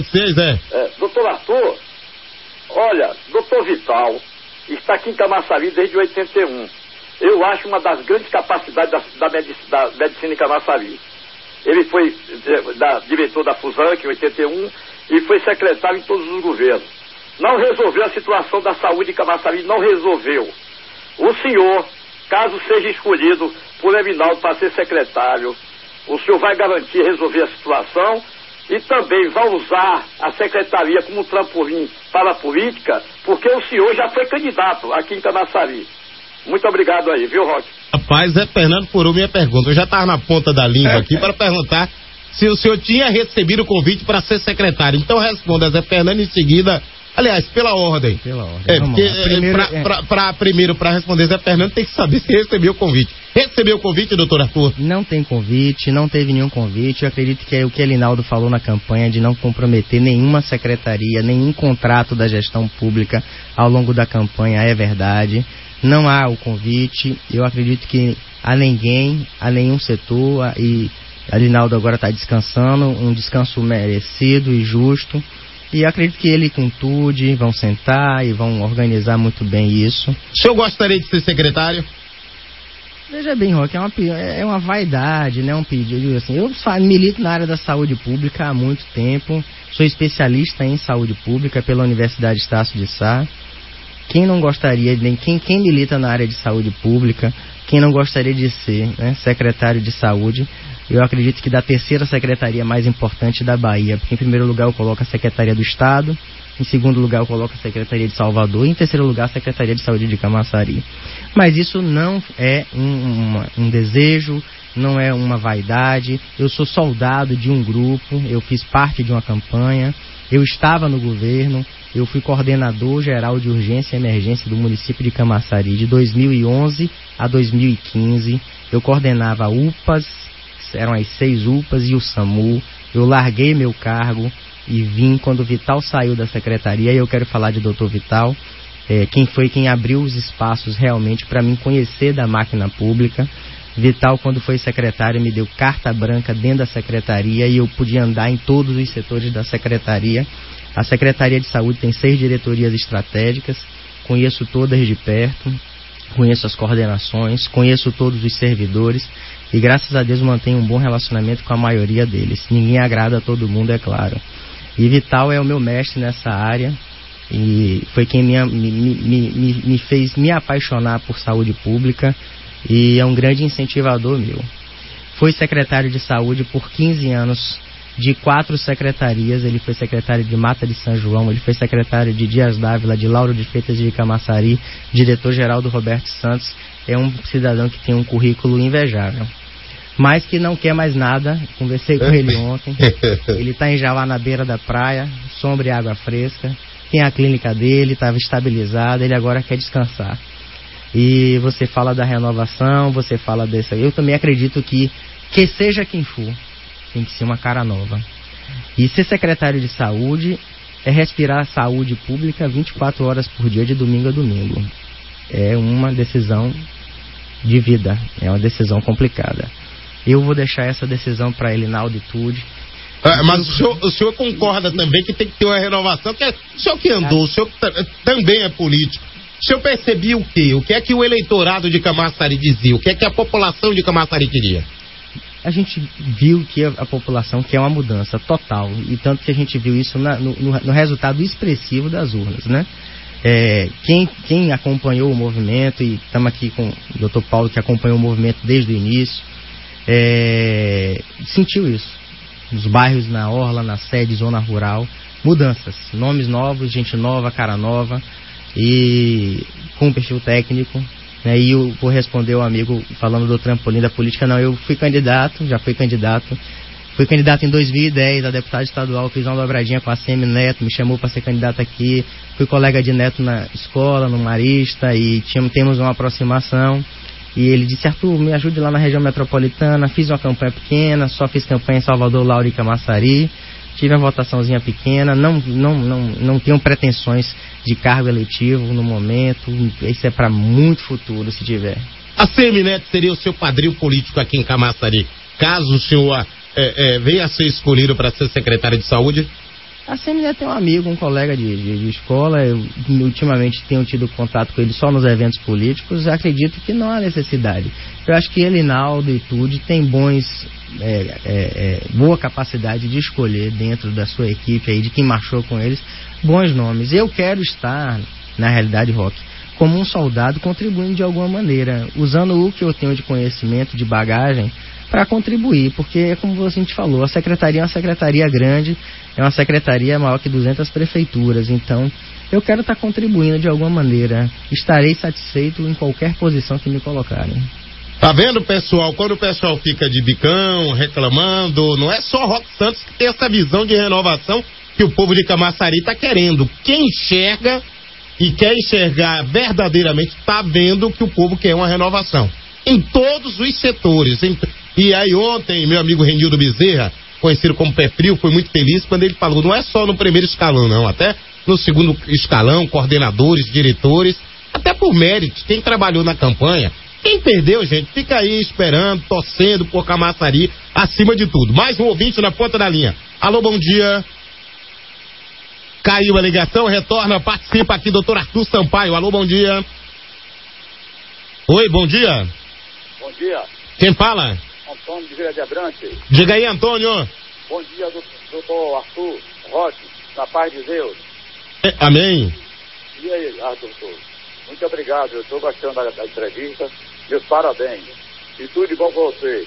Vocês, doutor Arthur, olha, doutor Vital está aqui em Camaçari desde 81. Eu acho uma das grandes capacidades da medicina em Camaçari. Ele foi diretor da FUSANC em 81 e foi secretário em todos os governos. Não resolveu a situação da saúde em Camaçari, não resolveu. O senhor, caso seja escolhido por Eminaldo para ser secretário, o senhor vai garantir resolver a situação e também vai usar a secretaria como trampolim para a política, porque o senhor já foi candidato aqui em Camaçari. Muito obrigado aí, viu, Roque? Rapaz, Zé Fernando furou minha pergunta. Eu já estava na ponta da língua aqui para perguntar se o senhor tinha recebido o convite para ser secretário. Então responda, Zé Fernando, em seguida. Aliás, pela ordem. Pela ordem. Porque primeiro, para responder, Zé Fernando tem que saber se recebeu o convite. Recebeu o convite, doutor Arthur? Não tem convite, não teve nenhum convite. Eu acredito que é o que Elinaldo falou na campanha de não comprometer nenhuma secretaria, nenhum contrato da gestão pública ao longo da campanha é verdade. Não há o convite. Eu acredito que a ninguém, a nenhum setor, e Elinaldo agora está descansando, um descanso merecido e justo. E acredito que ele com Tude vão sentar e vão organizar muito bem isso. O senhor gostaria de ser secretário? Veja bem, Roque, é uma vaidade, né? Um pedido assim. Eu milito na área da saúde pública há muito tempo, sou especialista em saúde pública pela Universidade Estácio de Sá. Quem não gostaria, quem milita na área de saúde pública, quem não gostaria de ser, né, secretário de saúde? Eu acredito que da terceira secretaria mais importante da Bahia, porque em primeiro lugar eu coloco a Secretaria do Estado, em segundo lugar eu coloco a Secretaria de Salvador e em terceiro lugar a Secretaria de Saúde de Camaçari. Mas isso não é um desejo, não é uma vaidade. Eu sou soldado de um grupo, eu fiz parte de uma campanha, eu estava no governo, eu fui coordenador geral de urgência e emergência do município de Camaçari de 2011 a 2015. Eu coordenava UPAs, eram as 6 UPAs e o SAMU. Eu larguei meu cargo e vim quando o Vital saiu da secretaria. E eu quero falar de Dr. Vital, quem abriu os espaços realmente para mim conhecer da máquina pública. Vital, quando foi secretário, me deu carta branca dentro da secretaria e eu podia andar em todos os setores da secretaria. A Secretaria de Saúde tem 6 diretorias estratégicas, conheço todas de perto, conheço as coordenações, conheço todos os servidores e graças a Deus mantenho um bom relacionamento com a maioria deles. Ninguém agrada a todo mundo, é claro. E Vital é o meu mestre nessa área e foi quem me fez me apaixonar por saúde pública e é um grande incentivador meu. Foi secretário de saúde por 15 anos, de 4 secretarias. Ele foi secretário de Mata de São João, ele foi secretário de Dias Dávila, de Lauro de Freitas e de Camaçari, diretor-geral do Roberto Santos. É um cidadão que tem um currículo invejável, mas que não quer mais nada. Conversei com ele ontem, ele está em Jauá, na beira da praia, sombra e água fresca, tem a clínica dele, estava estabilizada, ele agora quer descansar. E você fala da renovação, você fala dessa. Eu também acredito que seja quem for, tem que ser uma cara nova. E ser secretário de saúde é respirar saúde pública 24 horas por dia, de domingo a domingo. É uma decisão de vida, é uma decisão complicada. Eu vou deixar essa decisão para Elinaldo e Tude. Mas o senhor concorda também que tem que ter uma renovação? O senhor que andou, o senhor também é político. O senhor percebia o quê? O que é que o eleitorado de Camaçari dizia? O que é que a população de Camaçari queria? A gente viu que a população quer uma mudança total, e tanto que a gente viu isso no resultado expressivo das urnas, né? Quem acompanhou o movimento, e estamos aqui com o Dr. Paulo, que acompanhou o movimento desde o início, sentiu isso. Nos bairros, na orla, na sede, zona rural, mudanças, nomes novos, gente nova, cara nova, e com um perfil técnico. E eu vou responder o amigo falando do trampolim da política. Não, eu fui candidato, já fui candidato. Fui candidato em 2010 a deputado estadual, fiz uma dobradinha com a Semi Neto, me chamou para ser candidato aqui. Fui colega de Neto na escola, no Marista, e temos uma aproximação. E ele disse: Arthur, me ajude lá na região metropolitana. Fiz uma campanha pequena, só fiz campanha em Salvador, Lauro e Camaçari. Tive uma votaçãozinha pequena, não tenho pretensões de cargo eletivo no momento. Isso é para muito futuro, se tiver. A Semi Neto seria o seu padrinho político aqui em Camaçari, caso o senhor venha a ser escolhido para ser secretário de saúde? A Semineto tem um amigo, um colega de escola. Eu ultimamente tenho tido contato com ele só nos eventos políticos. Acredito que não há necessidade. Eu acho que ele, Naldo e Tude, tem boa capacidade de escolher dentro da sua equipe aí, de quem marchou com eles, bons nomes. Eu quero estar, na realidade, Roque, como um soldado contribuindo de alguma maneira, usando o que eu tenho de conhecimento, de bagagem, para contribuir, porque, como a gente falou, a secretaria é uma secretaria grande, é uma secretaria maior que 200 prefeituras, então eu quero estar contribuindo de alguma maneira. Estarei satisfeito em qualquer posição que me colocarem. Tá vendo, pessoal? Quando o pessoal fica de bicão, reclamando, não é só Roque Santos que tem essa visão de renovação que o povo de Camaçari tá querendo. Quem enxerga e quer enxergar verdadeiramente tá vendo que o povo quer uma renovação. Em todos os setores. E aí ontem, meu amigo Renildo Bezerra, conhecido como Pé Frio, foi muito feliz quando ele falou, não é só no primeiro escalão, não, até no segundo escalão, coordenadores, diretores, até por mérito, quem trabalhou na campanha. Quem perdeu, gente, fica aí esperando, torcendo por Camaçari, acima de tudo. Mais um ouvinte na ponta da linha. Alô, bom dia. Caiu a ligação, retorna, participa aqui, doutor Arthur Sampaio. Alô, bom dia. Oi, bom dia. Bom dia. Quem fala? Antônio de Vila de Abrantes. Diga aí, Antônio. Bom dia, doutor Arthur Roque, na paz de Deus. Amém. E aí, doutor? Muito obrigado, eu estou gostando da entrevista. Meus parabéns. E tudo de bom para você.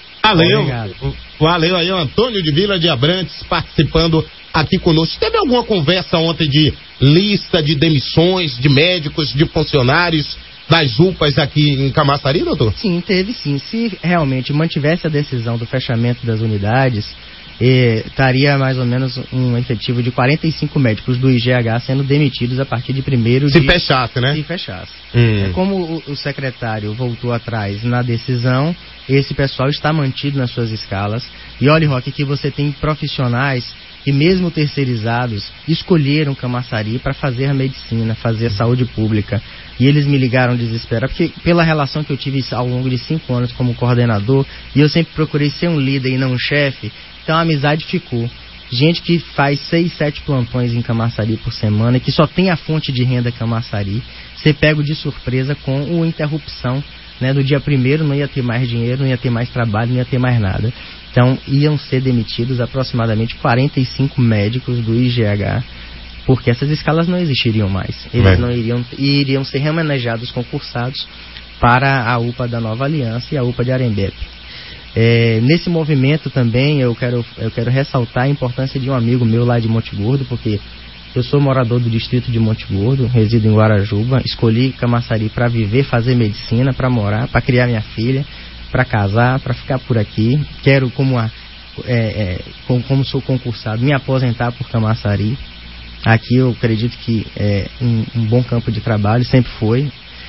Valeu aí, o Antônio de Vila de Abrantes participando aqui conosco. Teve alguma conversa ontem de lista de demissões de médicos, de funcionários das UPAs aqui em Camaçari, doutor? Sim, teve sim. Se realmente mantivesse a decisão do fechamento das unidades, estaria mais ou menos um efetivo de 45 médicos do IGH sendo demitidos a partir de 1º Se fechasse, né? Se fechasse. Como o secretário voltou atrás na decisão, esse pessoal está mantido nas suas escalas. E olha, Roque, que você tem profissionais que mesmo terceirizados escolheram Camaçari para fazer a medicina, fazer a saúde pública. E eles me ligaram desesperados, porque pela relação que eu tive ao longo de 5 anos como coordenador, e eu sempre procurei ser um líder e não um chefe, então a amizade ficou. Gente que faz 6, 7 plantões em Camaçari por semana, que só tem a fonte de renda Camaçari, ser pego de surpresa com a interrupção, né, do dia 1º, não ia ter mais dinheiro, não ia ter mais trabalho, não ia ter mais nada. Então iam ser demitidos aproximadamente 45 médicos do IGH, porque essas escalas não existiriam mais. Eles não iriam ser remanejados, concursados para a UPA da Nova Aliança e a UPA de Arembepe. Nesse movimento também eu quero ressaltar a importância de um amigo meu lá de Monte Gordo, porque eu sou morador do distrito de Monte Gordo, resido em Guarajuba, escolhi Camaçari para viver, fazer medicina, para morar, para criar minha filha, para casar, para ficar por aqui. Quero, como sou concursado, me aposentar por Camaçari. Aqui eu acredito que é um bom campo de trabalho, sempre foi.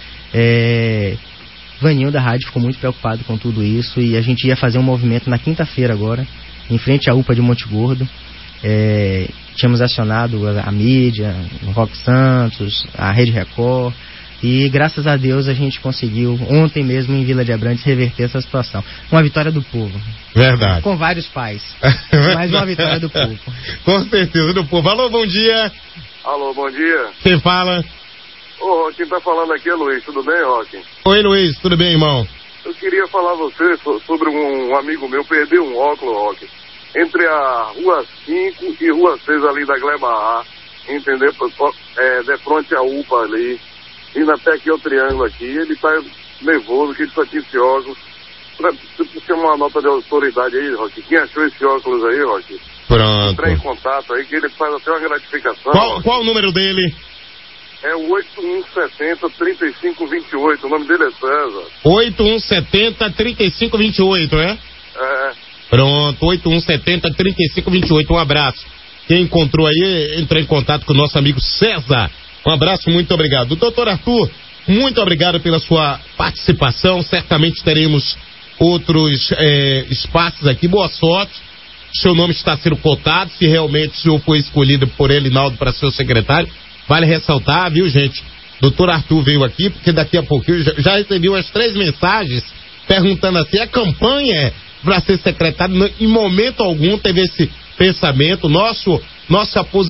Vaninho da rádio ficou muito preocupado com tudo isso e a gente ia fazer um movimento na quinta-feira agora, em frente à UPA de Monte Gordo. Tínhamos acionado a mídia, o Roque Santos, a Rede Record, e graças a Deus a gente conseguiu, ontem mesmo em Vila de Abrantes, reverter essa situação. Uma vitória do povo. Verdade. Com vários pais. Mas uma vitória do povo. Com certeza, do povo. Alô, bom dia. Alô, bom dia. Quem fala? Ô, quem tá falando aqui é Luiz, tudo bem, Roque? Oi, Luiz, tudo bem, irmão? Eu queria falar a você sobre um amigo meu, perdeu um óculos, Roque, entre a Rua 5 e Rua 6 ali da Gleba A, entendeu? De frente à UPA ali, indo até aqui o triângulo aqui, ele tá nervoso, que ele só tinha esse óculos. Você chamar uma nota de autoridade aí, Roque, quem achou esse óculos aí, Roque? Pronto. Entrar em contato aí, que ele faz até uma gratificação. Qual o número dele? É o 8170-3528, o nome dele é César. 8170-3528, né? Pronto, 8170-3528, um abraço. Quem encontrou aí, entrou em contato com o nosso amigo César. Um abraço, muito obrigado. Doutor Arthur, muito obrigado pela sua participação. Certamente teremos outros espaços aqui. Boa sorte. Seu nome está sendo cotado. Se realmente o senhor foi escolhido por ele, Naldo, para ser secretário, vale ressaltar, viu, gente? Doutor Arthur veio aqui, porque daqui a pouquinho já recebi umas 3 mensagens perguntando assim, a campanha para ser secretário, em momento algum teve pensamento, nossa posição